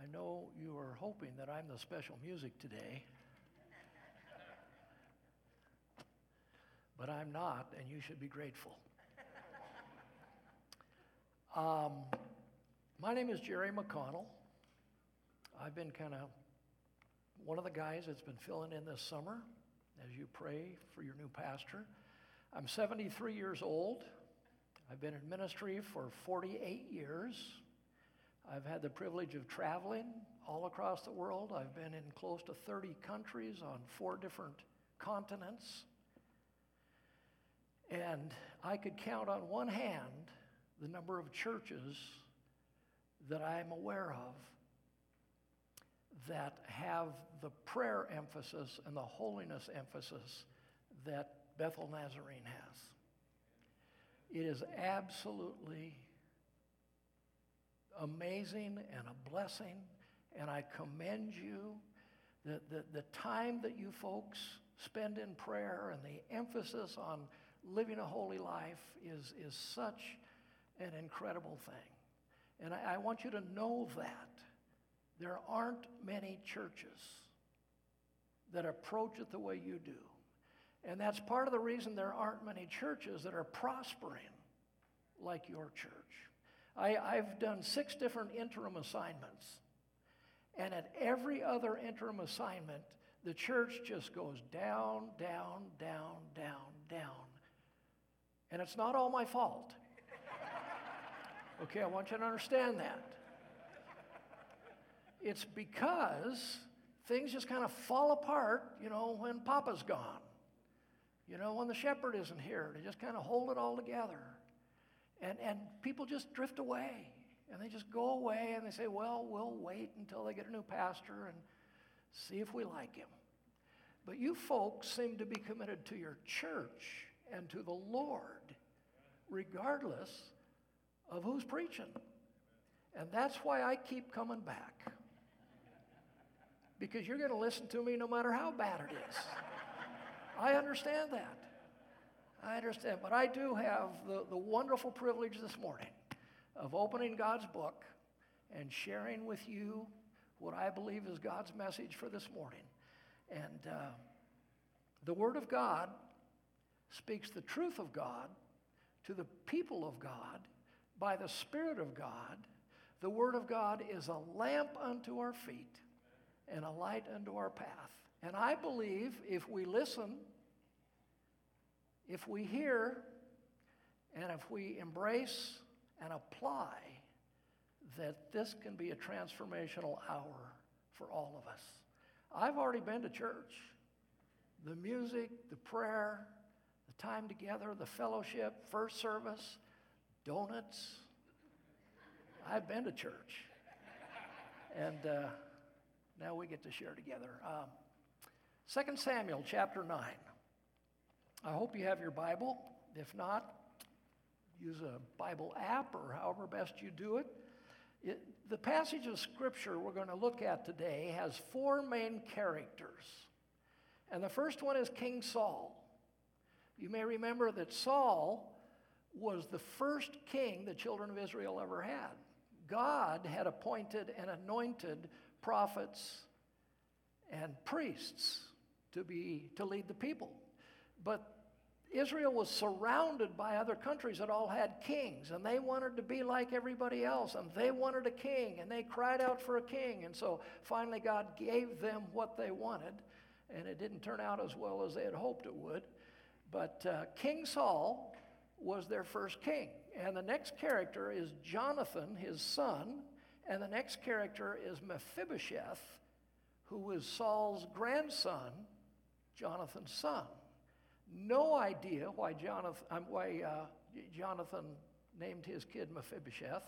know you are hoping that I'm the special music today, but I'm not, and you should be grateful. My name is Jerry McConnell. I've been kind of one of the guys that's been filling in this summer as you pray for your new pastor. I'm 73 years old. I've been in ministry for 48 years. I've had the privilege of traveling all across the world. I've been in close to 30 countries on 4 different continents. And I could count on one hand the number of churches that I'm aware of that have the prayer emphasis and the holiness emphasis that Bethel Nazarene has. It is absolutely amazing and a blessing, and I commend you. The time that you folks spend in prayer and the emphasis on living a holy life is such an incredible thing. And I want you to know that there aren't many churches that approach it the way you do. And that's part of the reason there aren't many churches that are prospering like your church. I've done 6 different interim assignments. And at every other interim assignment, the church just goes down, down, down, down, down. And it's not all my fault. Okay, I want you to understand that. It's because things just kind of fall apart, when Papa's gone. When the shepherd isn't here, to just kind of hold it all together. And people just drift away, and they just go away, and they say, well, we'll wait until they get a new pastor and see if we like him. But you folks seem to be committed to your church and to the Lord, regardless of who's preaching. And that's why I keep coming back. Because you're going to listen to me no matter how bad it is. I understand that. I understand. But I do have the wonderful privilege this morning of opening God's book and sharing with you what I believe is God's message for this morning. And the Word of God speaks the truth of God to the people of God by the Spirit of God. The Word of God is a lamp unto our feet and a light unto our path. And I believe if we listen, if we hear, and if we embrace and apply, that this can be a transformational hour for all of us. I've already been to church. The music, the prayer, the time together, the fellowship, first service, donuts. I've been to church. And now we get to share together. 2 Samuel chapter 9. I hope you have your Bible. If not, use a Bible app or however best you do it. The passage of Scripture we're going to look at today has 4 main characters. And the first one is King Saul. You may remember that Saul was the first king the children of Israel ever had. God had appointed and anointed prophets and priests to lead the people. But Israel was surrounded by other countries that all had kings, and they wanted to be like everybody else, and they wanted a king, and they cried out for a king. And so finally God gave them what they wanted, and it didn't turn out as well as they had hoped it would. But King Saul was their first king. And the next character is Jonathan, his son, and the next character is Mephibosheth, who was Saul's grandson, Jonathan's son. No idea why Jonathan named his kid Mephibosheth.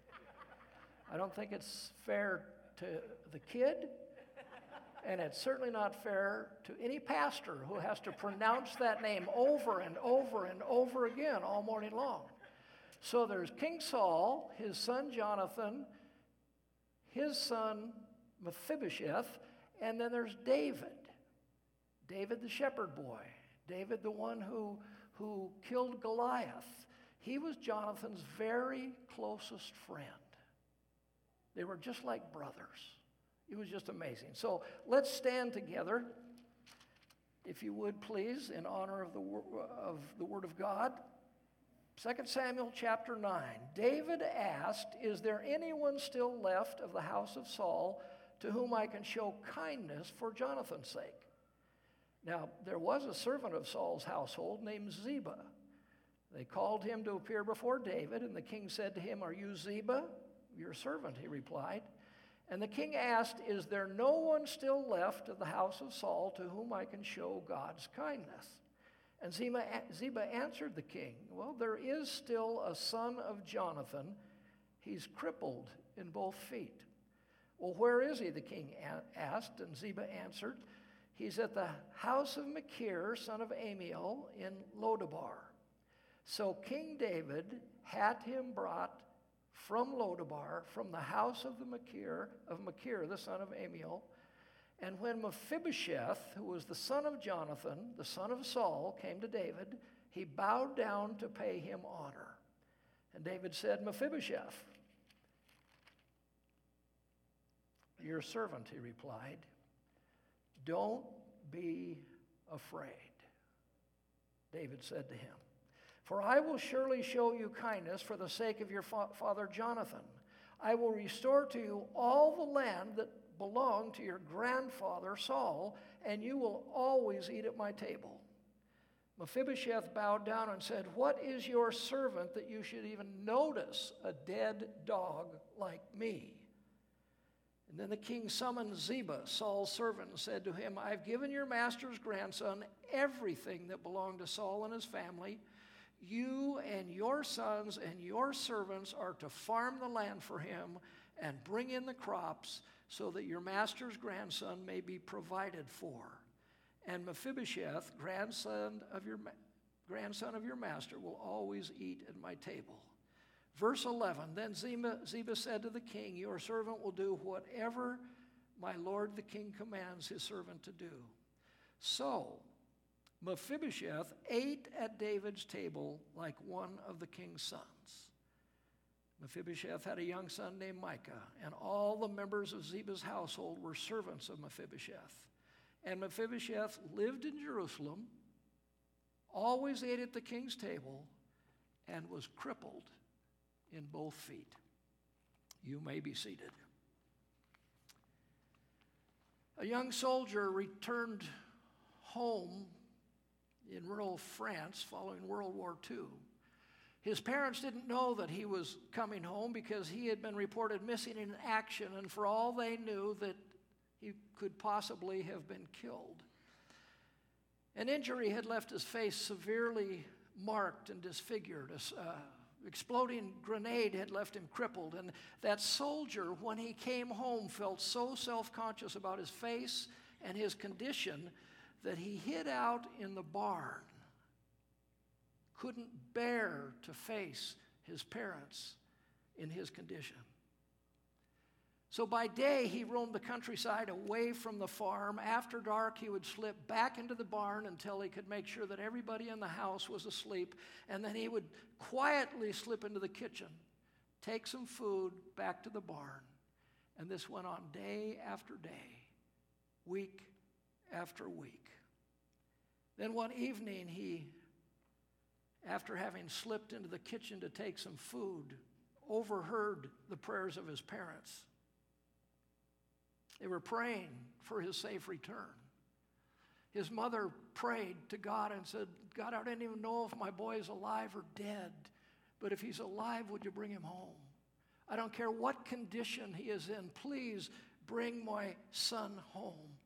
I don't think it's fair to the kid, and it's certainly not fair to any pastor who has to pronounce that name over and over and over again all morning long. So there's King Saul, his son Jonathan, his son Mephibosheth, and then there's David. David the shepherd boy. David the one who killed Goliath. He was Jonathan's very closest friend. They were just like brothers. It was just amazing. So let's stand together, if you would please, in honor of the Word of God. 2 Samuel chapter 9. David asked, "Is there anyone still left of the house of Saul to whom I can show kindness for Jonathan's sake?" Now, there was a servant of Saul's household named Ziba. They called him to appear before David, and the king said to him, "Are you Ziba?" "Your servant," he replied. And the king asked, "Is there no one still left of the house of Saul to whom I can show God's kindness?" And Ziba answered the king, "Well, there is still a son of Jonathan. He's crippled in both feet." "Well, where is he?" the king asked. And Ziba answered, "He's at the house of Machir, son of Amiel, in Lodabar." So King David had him brought from Lodabar, from the house of Machir, the son of Amiel. And when Mephibosheth, who was the son of Jonathan, the son of Saul, came to David, he bowed down to pay him honor. And David said, "Mephibosheth." "Your servant," he replied. "Don't be afraid," David said to him, "for I will surely show you kindness for the sake of your father Jonathan. I will restore to you all the land that belonged to your grandfather Saul, and you will always eat at my table." Mephibosheth bowed down and said, "What is your servant that you should even notice a dead dog like me?" And then the king summoned Ziba, Saul's servant, and said to him, "I've given your master's grandson everything that belonged to Saul and his family. You and your sons and your servants are to farm the land for him and bring in the crops so that your master's grandson may be provided for. And Mephibosheth, grandson of your master, will always eat at my table." Verse 11, then Ziba said to the king, "Your servant will do whatever my lord the king commands his servant to do." So Mephibosheth ate at David's table like one of the king's sons. Mephibosheth had a young son named Micah, and all the members of Ziba's household were servants of Mephibosheth. And Mephibosheth lived in Jerusalem, always ate at the king's table, and was crippled in both feet. You may be seated. A young soldier returned home in rural France following World War II. His parents didn't know that he was coming home because he had been reported missing in action, and for all they knew that he could possibly have been killed. An injury had left his face severely marked and disfigured. Exploding grenade had left him crippled, and that soldier, when he came home, felt so self-conscious about his face and his condition that he hid out in the barn, couldn't bear to face his parents in his condition. So by day, he roamed the countryside away from the farm. After dark, he would slip back into the barn until he could make sure that everybody in the house was asleep, and then he would quietly slip into the kitchen, take some food back to the barn, and this went on day after day, week after week. Then one evening, he, after having slipped into the kitchen to take some food, overheard the prayers of his parents. They were praying for his safe return. His mother prayed to God and said, "God, I don't even know if my boy is alive or dead, but if he's alive, would you bring him home? I don't care what condition he is in. Please bring my son home."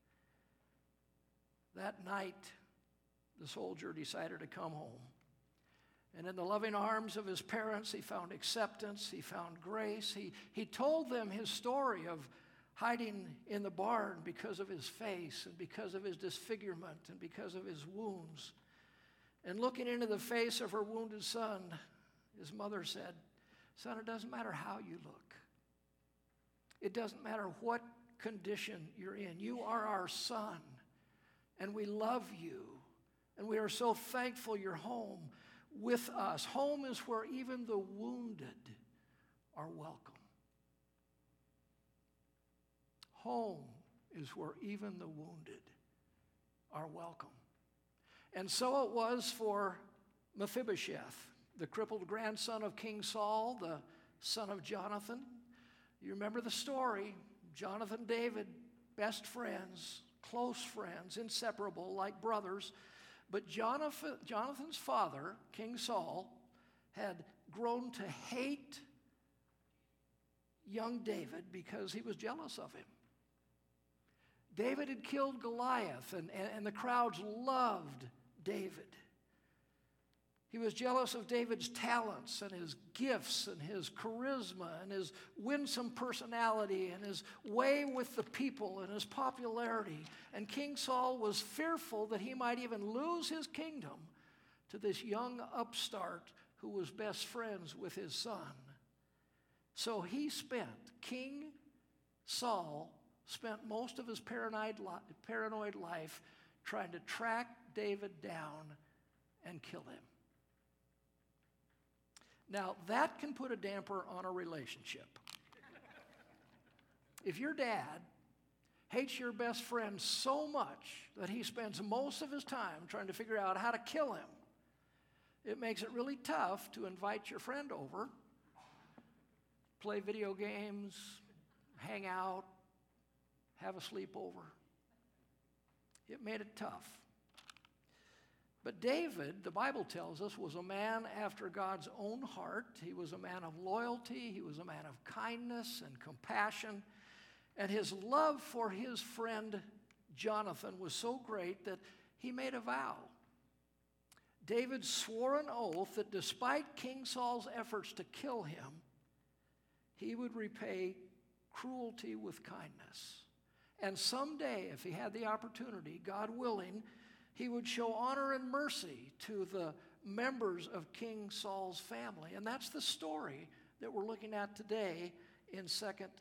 That night, the soldier decided to come home. And in the loving arms of his parents, he found acceptance, he found grace. He told them his story of hiding in the barn because of his face and because of his disfigurement and because of his wounds. And looking into the face of her wounded son, his mother said, "Son, it doesn't matter how you look. It doesn't matter what condition you're in. You are our son, and we love you, and we are so thankful you're home with us. Home is where even the wounded are welcome." home is where even the wounded are welcome. And so it was for Mephibosheth, the crippled grandson of King Saul, the son of Jonathan. You remember the story. Jonathan and David, best friends, close friends, inseparable, like brothers. But Jonathan's father, King Saul, had grown to hate young David because he was jealous of him. David had killed Goliath, and the crowds loved David. He was jealous of David's talents and his gifts and his charisma and his winsome personality and his way with the people and his popularity. And King Saul was fearful that he might even lose his kingdom to this young upstart who was best friends with his son. So King Saul spent most of his paranoid life trying to track David down and kill him. Now, that can put a damper on a relationship. If your dad hates your best friend so much that he spends most of his time trying to figure out how to kill him, it makes it really tough to invite your friend over, play video games, hang out, have a sleepover. It made it tough. But David, the Bible tells us, was a man after God's own heart. He was a man of loyalty. He was a man of kindness and compassion. And his love for his friend Jonathan was so great that he made a vow. David swore an oath that despite King Saul's efforts to kill him, he would repay cruelty with kindness. And someday, if he had the opportunity, God willing, he would show honor and mercy to the members of King Saul's family. And that's the story that we're looking at today in 2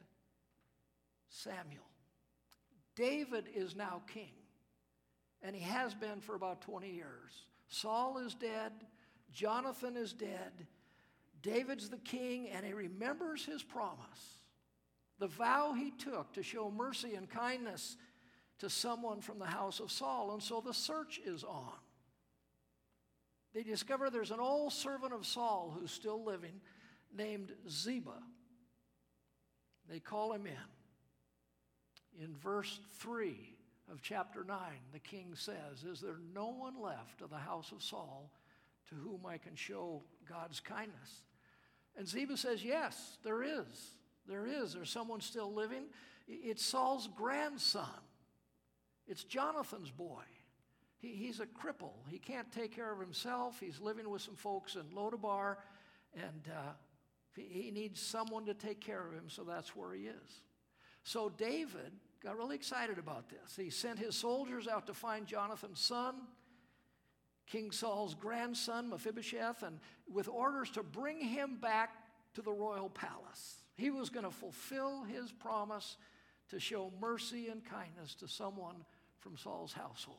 Samuel. David is now king, and he has been for about 20 years. Saul is dead. Jonathan is dead. David's the king, and he remembers his promise, the vow he took to show mercy and kindness to someone from the house of Saul. And so the search is on. They discover there's an old servant of Saul who's still living named Ziba. They call him in. In verse 3 of chapter 9, the king says, "Is there no one left of the house of Saul to whom I can show God's kindness?" And Ziba says, "Yes, there is. There is. There's someone still living. It's Saul's grandson. It's Jonathan's boy. He's a cripple. He can't take care of himself. He's living with some folks in Lodabar, and he needs someone to take care of him, so that's where he is." So David got really excited about this. He sent his soldiers out to find Jonathan's son, King Saul's grandson, Mephibosheth, and with orders to bring him back to the royal palace. He was going to fulfill his promise to show mercy and kindness to someone from Saul's household.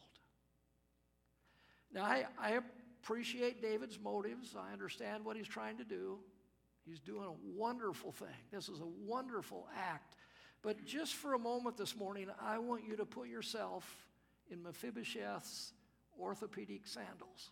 Now, I appreciate David's motives. I understand what he's trying to do. He's doing a wonderful thing. This is a wonderful act. But just for a moment this morning, I want you to put yourself in Mephibosheth's orthopedic sandals.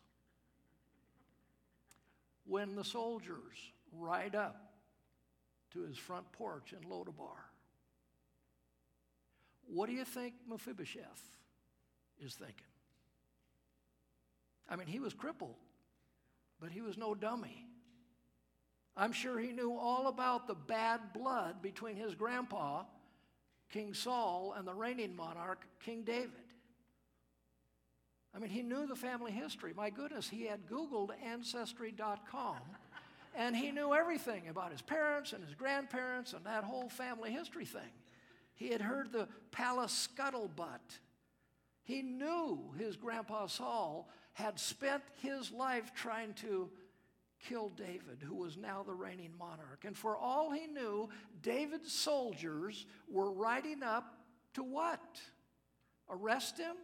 When the soldiers ride up to his front porch in Lodabar, what do you think Mephibosheth is thinking? I mean, he was crippled, but he was no dummy. I'm sure he knew all about the bad blood between his grandpa, King Saul, and the reigning monarch, King David. I mean, he knew the family history. My goodness, he had Googled Ancestry.com, and he knew everything about his parents and his grandparents and that whole family history thing. He had heard the palace scuttlebutt. He knew his grandpa Saul had spent his life trying to kill David, who was now the reigning monarch. And for all he knew, David's soldiers were riding up to what? Arrest him?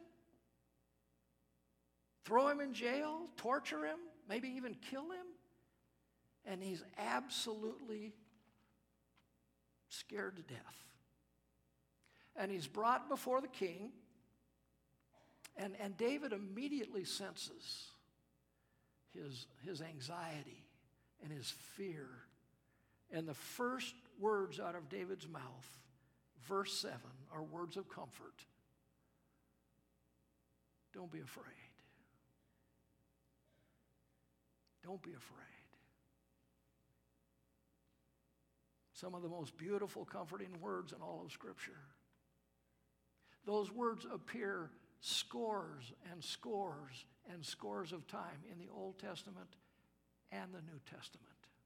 Throw him in jail? Torture him? Maybe even kill him? And he's absolutely scared to death. And he's brought before the king. And David immediately senses his anxiety and his fear. And the first words out of David's mouth, verse 7, are words of comfort. Don't be afraid. Don't be afraid. Some of the most beautiful, comforting words in all of Scripture. Those words appear scores and scores and scores of time in the Old Testament and the New Testament.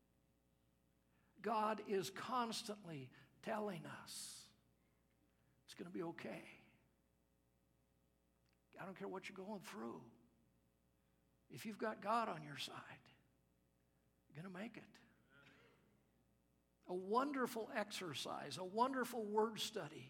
God is constantly telling us it's going to be okay. I don't care what you're going through. If you've got God on your side, you're going to make it. A wonderful exercise, a wonderful word study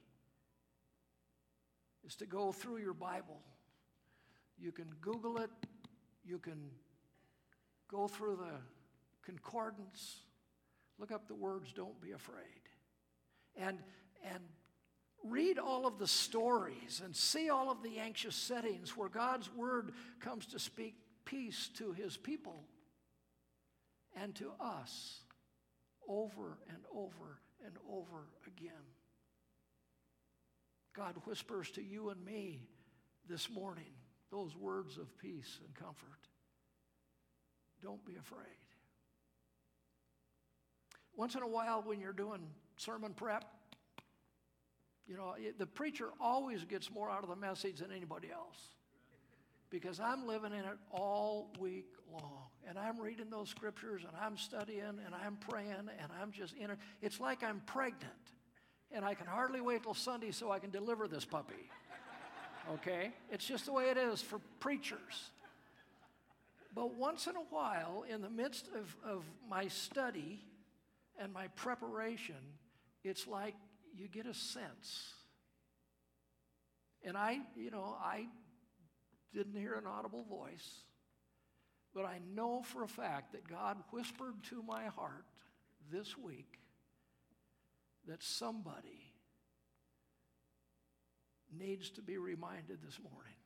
is to go through your Bible. You can Google it. You can go through the concordance. Look up the words, don't be afraid. And read all of the stories and see all of the anxious settings where God's word comes to speak peace to his people and to us over and over and over again. God whispers to you and me this morning those words of peace and comfort. Don't be afraid. Once in a while when you're doing sermon prep, you know, the preacher always gets more out of the message than anybody else. Because I'm living in it all week long. And I'm reading those scriptures and I'm studying and I'm praying and I'm just in it. It's like I'm pregnant. And I can hardly wait till Sunday so I can deliver this puppy. Okay? It's just the way it is for preachers. But once in a while, in the midst of my study and my preparation, it's like you get a sense. And I didn't hear an audible voice, but I know for a fact that God whispered to my heart this week that somebody needs to be reminded this morning.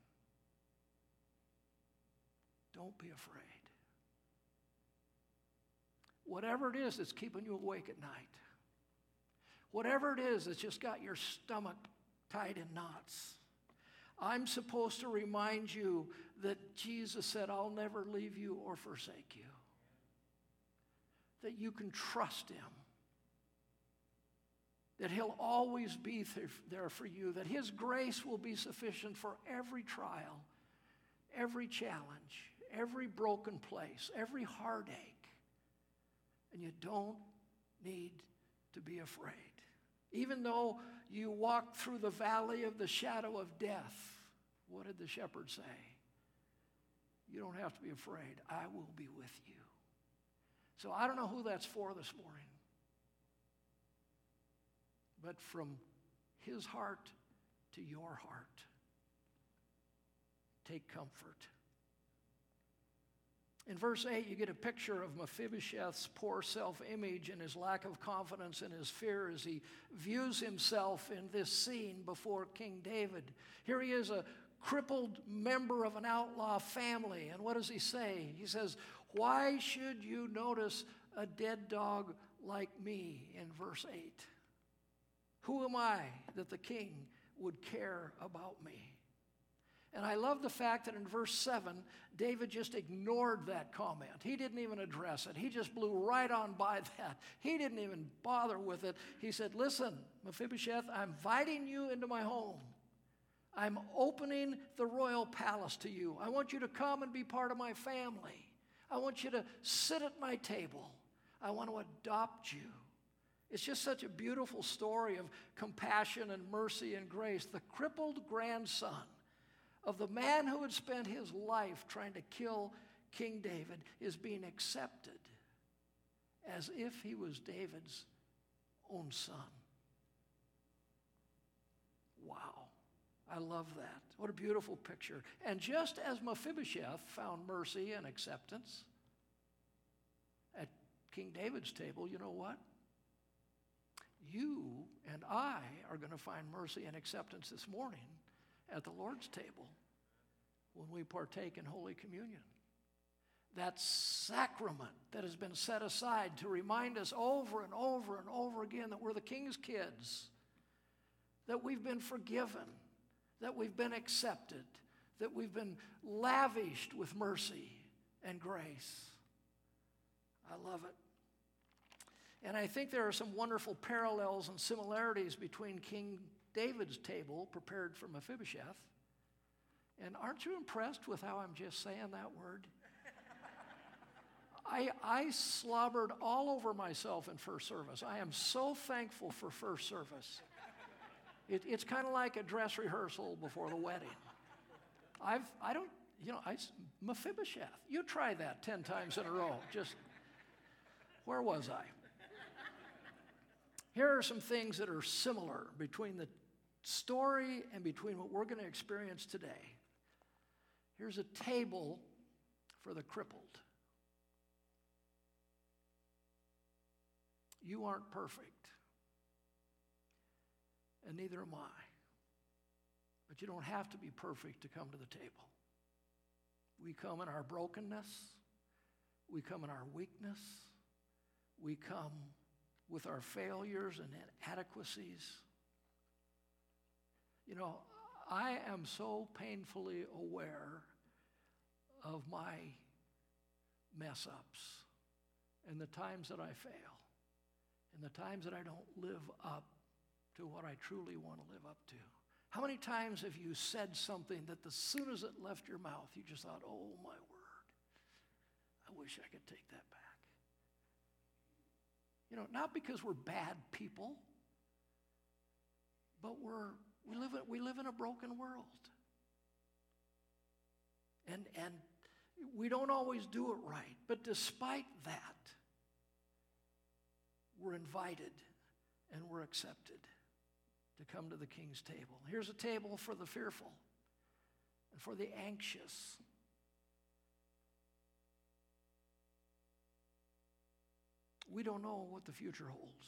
Don't be afraid. Whatever it is that's keeping you awake at night, whatever it is that's just got your stomach tied in knots, I'm supposed to remind you that Jesus said, I'll never leave you or forsake you. That you can trust him. That he'll always be there for you. That his grace will be sufficient for every trial, every challenge, every broken place, every heartache. And you don't need to be afraid. Even though you walk through the valley of the shadow of death, what did the shepherd say? You don't have to be afraid. I will be with you. So I don't know who that's for this morning. But from his heart to your heart, take comfort. In verse 8, you get a picture of Mephibosheth's poor self-image and his lack of confidence and his fear as he views himself in this scene before King David. Here he is, a crippled member of an outlaw family. And what does he say? He says, why should you notice a dead dog like me, in verse 8? Who am I that the king would care about me? And I love the fact that in verse 7, David just ignored that comment. He didn't even address it. He just blew right on by that. He didn't even bother with it. He said, listen, Mephibosheth, I'm inviting you into my home. I'm opening the royal palace to you. I want you to come and be part of my family. I want you to sit at my table. I want to adopt you. It's just such a beautiful story of compassion and mercy and grace. The crippled grandson of the man who had spent his life trying to kill King David is being accepted as if he was David's own son. Wow. I love that. What a beautiful picture. And just as Mephibosheth found mercy and acceptance at King David's table, you know what? You and and I are going to find mercy and acceptance this morning at the Lord's table when we partake in Holy Communion. That sacrament that has been set aside to remind us over and over and over again that we're the King's kids, that we've been forgiven, that we've been accepted, that we've been lavished with mercy and grace. I love it. And I think there are some wonderful parallels and similarities between King David's table prepared for Mephibosheth. And aren't you impressed with how I'm just saying that word? I slobbered all over myself in first service. I am so thankful for first service. It's kind of like a dress rehearsal before the wedding. Mephibosheth. You try that 10 times in a row. Where was I? Here are some things that are similar between the story and between what we're going to experience today. Here's a table for the crippled. You aren't perfect, and neither am I. But you don't have to be perfect to come to the table. We come in our brokenness. We come in our weakness. We come with our failures and inadequacies. You know, I am so painfully aware of my mess-ups and the times that I fail and the times that I don't live up to what I truly want to live up to. How many times have you said something that as soon as it left your mouth, you just thought, oh, my word, I wish I could take that back. You know, not because we're bad people, but we live in a broken world. And we don't always do it right. But despite that, we're invited and we're accepted to come to the King's table. Here's a table for the fearful and for the anxious. We don't know what the future holds.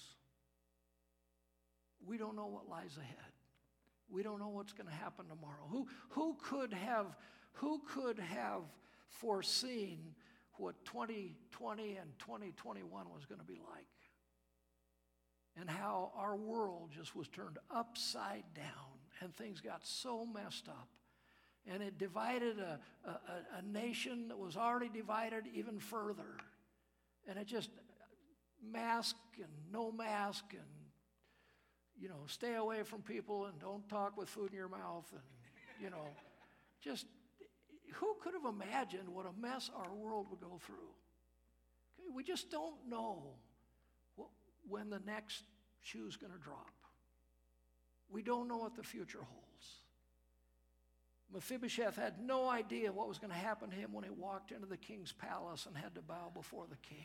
We don't know what lies ahead. We don't know what's going to happen tomorrow. Who could have foreseen what 2020 and 2021 was going to be like? And how our world just was turned upside down and things got so messed up. And it divided a nation that was already divided even further. And it just, mask and no mask and, you know, stay away from people and don't talk with food in your mouth and, you know, just, who could have imagined what a mess our world would go through? Okay, we just don't know when the next shoe's going to drop. We don't know what the future holds. Mephibosheth had no idea what was going to happen to him when he walked into the king's palace and had to bow before the king.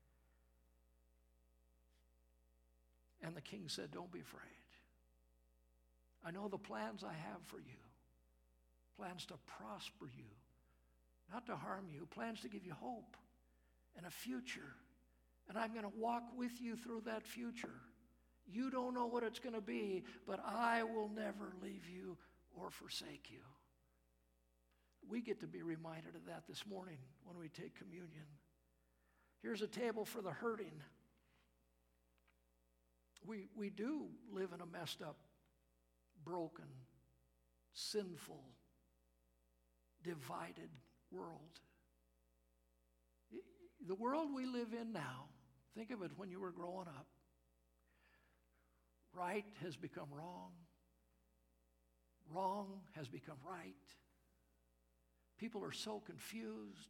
And the king said, don't be afraid. I know the plans I have for you. Plans to prosper you, not to harm you. Plans to give you hope and a future. And I'm going to walk with you through that future. You don't know what it's going to be, but I will never leave you or forsake you. We get to be reminded of that this morning when we take communion. Here's a table for the hurting. We do live in a messed up, broken, sinful, divided world. The world we live in now, think of it when you were growing up. Right has become wrong. Wrong has become right. People are so confused.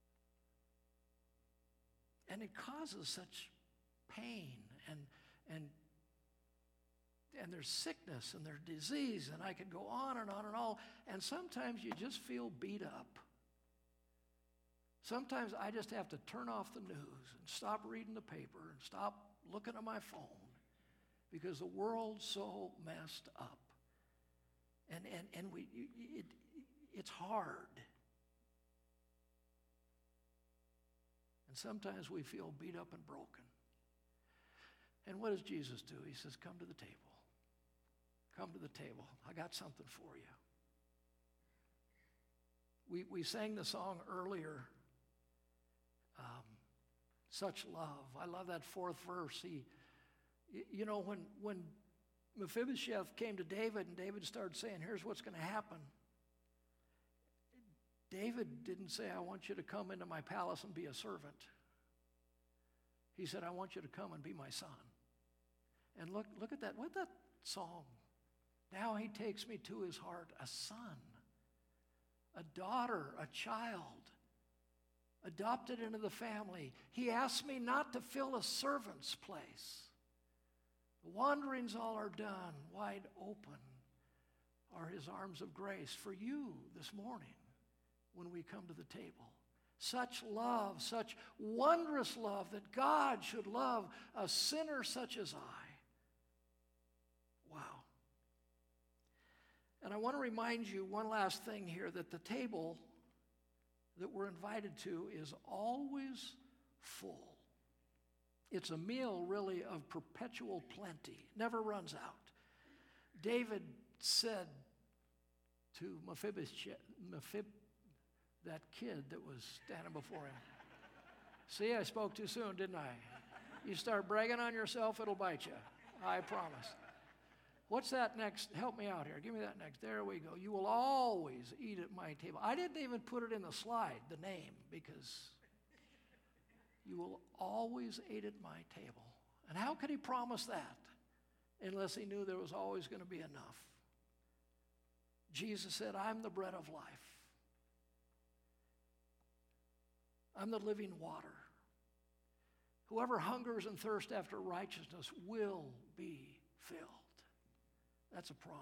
And it causes such pain and there's sickness and there's disease, and I could go on and on and on. And sometimes you just feel beat up. Sometimes I just have to turn off the news and stop reading the paper and stop looking at my phone because the world's so messed up. And it's hard. And sometimes we feel beat up and broken. And what does Jesus do? He says, come to the table. Come to the table. I got something for you. We sang the song earlier, Such Love. I love that fourth verse. When Mephibosheth came to David and David started saying, here's what's going to happen, David didn't say, I want you to come into my palace and be a servant. He said, I want you to come and be my son. And look at that. What that song? Now he takes me to his heart, a son, a daughter, a child, adopted into the family. He asked me not to fill a servant's place. The wanderings all are done. Wide open are his arms of grace for you this morning when we come to the table. Such love, such wondrous love that God should love a sinner such as I. Wow. And I want to remind you one last thing here, that the table that we're invited to is always full. It's a meal really of perpetual plenty, never runs out. David said to Mephibosheth, that kid that was standing before him. See, I spoke too soon, didn't I? You start bragging on yourself, it'll bite you. I promise. What's that next? Help me out here. Give me that next. There we go. You will always eat at my table. I didn't even put it in the slide, the name, because you will always eat at my table. And how could he promise that unless he knew there was always going to be enough? Jesus said, I'm the bread of life. I'm the living water. Whoever hungers and thirsts after righteousness will be filled. That's a promise.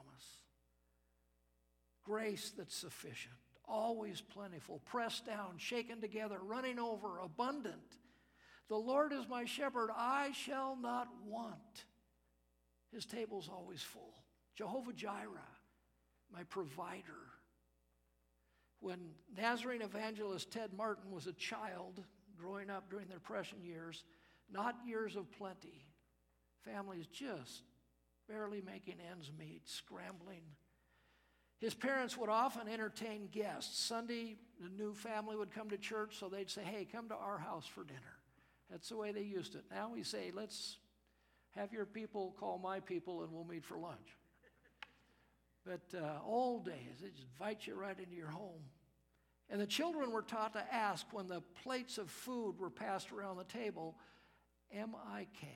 Grace that's sufficient, always plentiful, pressed down, shaken together, running over, abundant. The Lord is my shepherd, I shall not want. His table's always full. Jehovah Jireh, my provider. When Nazarene evangelist Ted Martin was a child growing up during the Depression years, not years of plenty, families just barely making ends meet, scrambling. His parents would often entertain guests. Sunday, the new family would come to church, so they'd say, hey, come to our house for dinner. That's the way they used it. Now we say, let's have your people call my people and we'll meet for lunch. But old days, they just invite you right into your home. And the children were taught to ask when the plates of food were passed around the table, M-I-K.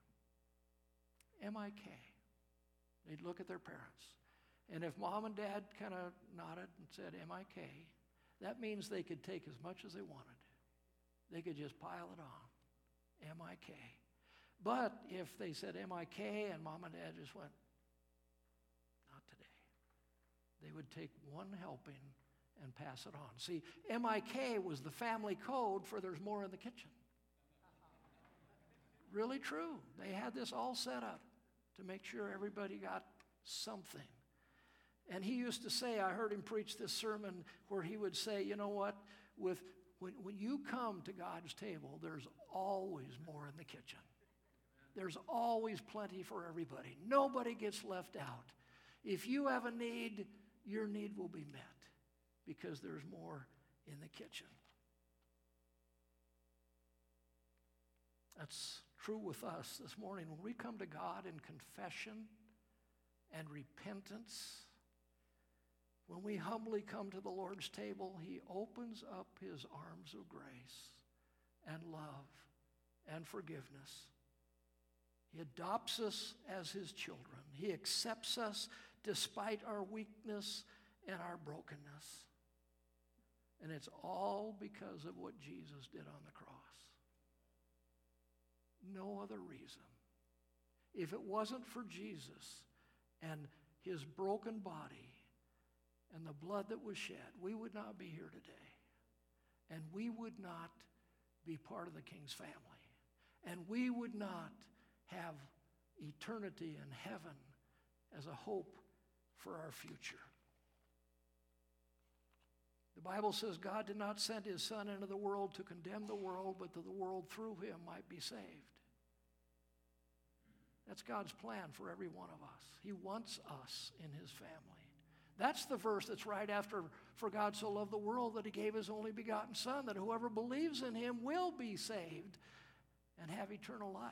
M-I-K. They'd look at their parents. And if mom and dad kind of nodded and said M-I-K, that means they could take as much as they wanted. They could just pile it on. M-I-K. But if they said M-I-K and mom and dad just went, not today, they would take one helping and pass it on. See, M-I-K was the family code for there's more in the kitchen. Really true. They had this all set up to make sure everybody got something. And he used to say, I heard him preach this sermon where he would say, you know what, when you come to God's table, there's always more in the kitchen. There's always plenty for everybody. Nobody gets left out. If you have a need, your need will be met because there's more in the kitchen. That's true with us this morning. When we come to God in confession and repentance, when we humbly come to the Lord's table, he opens up his arms of grace and love and forgiveness. He adopts us as his children. He accepts us despite our weakness and our brokenness. And it's all because of what Jesus did on the cross. No other reason. If it wasn't for Jesus and his broken body and the blood that was shed, we would not be here today. And we would not be part of the King's family. And we would not have eternity in heaven as a hope for our future. The Bible says God did not send his Son into the world to condemn the world, but that the world through him might be saved. That's God's plan for every one of us. He wants us in his family. That's the verse that's right after, for God so loved the world that he gave his only begotten Son, that whoever believes in him will be saved and have eternal life.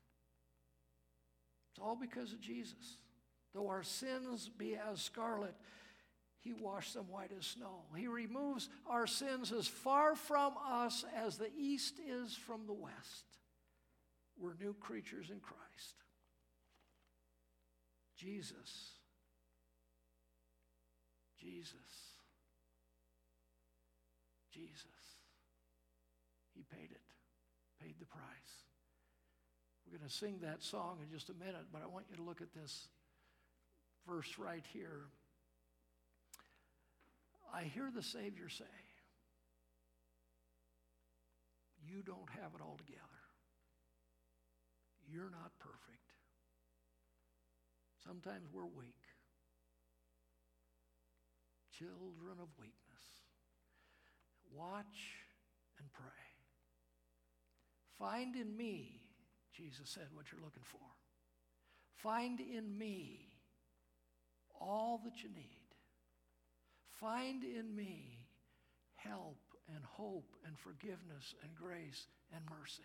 It's all because of Jesus. Though our sins be as scarlet, he washed them white as snow. He removes our sins as far from us as the east is from the west. We're new creatures in Christ. Jesus. Jesus. Jesus. He paid it. Paid the price. We're going to sing that song in just a minute, but I want you to look at this verse right here. I hear the Savior say, you don't have it all together. You're not perfect. Sometimes we're weak. Children of weakness. Watch and pray. Find in me, Jesus said, what you're looking for. Find in me all that you need. Find in me help and hope and forgiveness and grace and mercy.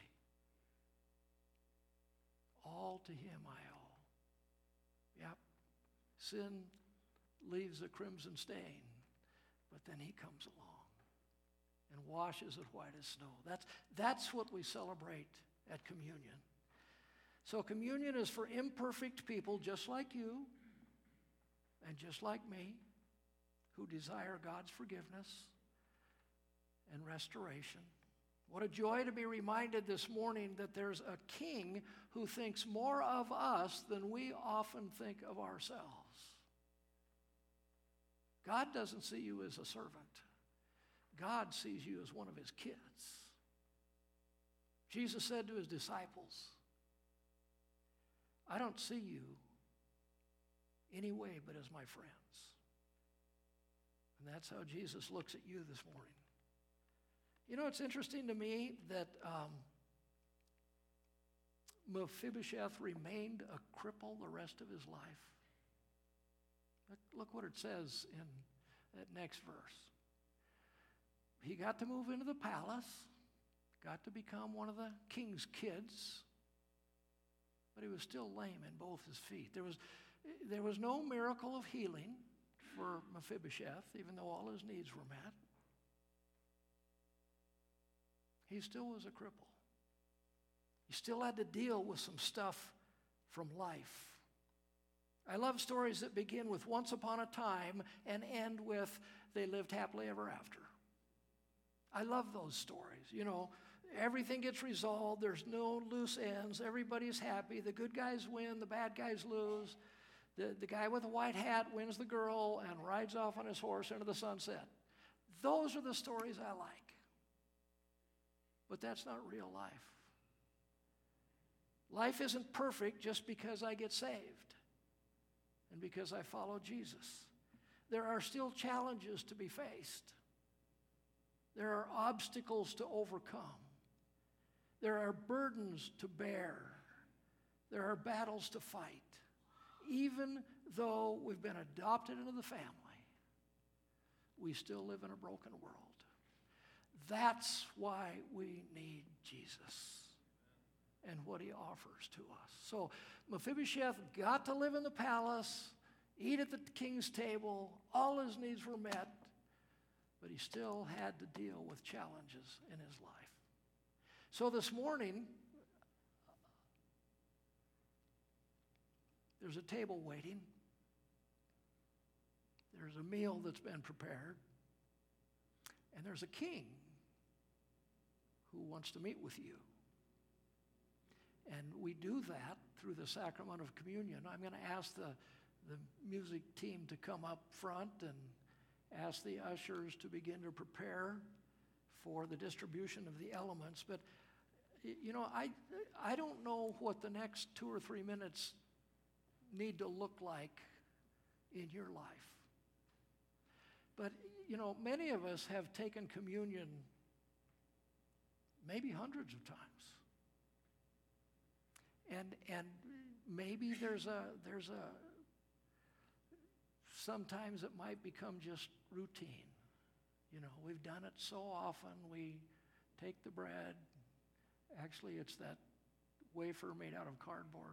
All to him I owe. Yep. Sin leaves a crimson stain, but then he comes along and washes it white as snow. That's what we celebrate at communion. So communion is for imperfect people just like you and just like me, who desire God's forgiveness and restoration. What a joy to be reminded this morning that there's a king who thinks more of us than we often think of ourselves. God doesn't see you as a servant. God sees you as one of his kids. Jesus said to his disciples, I don't see you any way but as my friends. And that's how Jesus looks at you this morning. You know, it's interesting to me that Mephibosheth remained a cripple the rest of his life. Look what it says in that next verse. He got to move into the palace, got to become one of the king's kids, but he was still lame in both his feet. There was no miracle of healing for Mephibosheth, even though all his needs were met. He still was a cripple. He still had to deal with some stuff from life. I love stories that begin with once upon a time and end with they lived happily ever after. I love those stories. You know, everything gets resolved. There's no loose ends. Everybody's happy. The good guys win. The bad guys lose. The guy with the white hat wins the girl and rides off on his horse into the sunset. Those are the stories I like. But that's not real life. Life isn't perfect just because I get saved and because I follow Jesus. There are still challenges to be faced. There are obstacles to overcome. There are burdens to bear. There are battles to fight. Even though we've been adopted into the family, we still live in a broken world. That's why we need Jesus and what he offers to us. So Mephibosheth got to live in the palace, eat at the king's table, all his needs were met, but he still had to deal with challenges in his life. So this morning, there's a table waiting. There's a meal that's been prepared. And there's a king who wants to meet with you. And we do that through the sacrament of communion. I'm going to ask the music team to come up front and ask the ushers to begin to prepare for the distribution of the elements. But, you know, I don't know what the next 2 or 3 minutes need to look like in your life. But, you know, many of us have taken communion maybe hundreds of times. And maybe there's a, sometimes it might become just routine. You know, we've done it so often, we take the bread. Actually, it's that wafer made out of cardboard.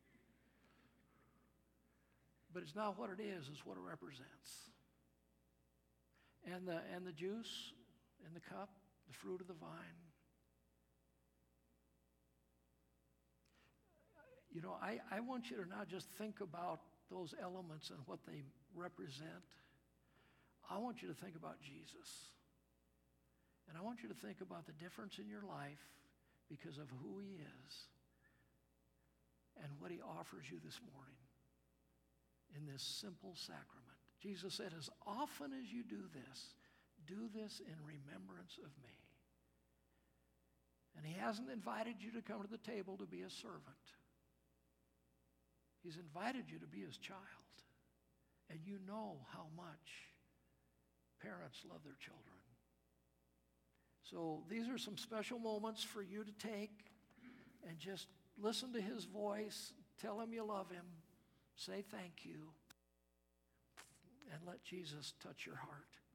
But it's not what it is, it's what it represents. And the juice in the cup, the fruit of the vine. You know, I want you to not just think about those elements and what they represent. I want you to think about Jesus. And I want you to think about the difference in your life because of who he is and what he offers you this morning in this simple sacrament. Jesus said, as often as you do this in remembrance of me. And he hasn't invited you to come to the table to be a servant. He's invited you to be his child. And you know how much parents love their children. So these are some special moments for you to take and just listen to his voice, tell him you love him, say thank you, and let Jesus touch your heart.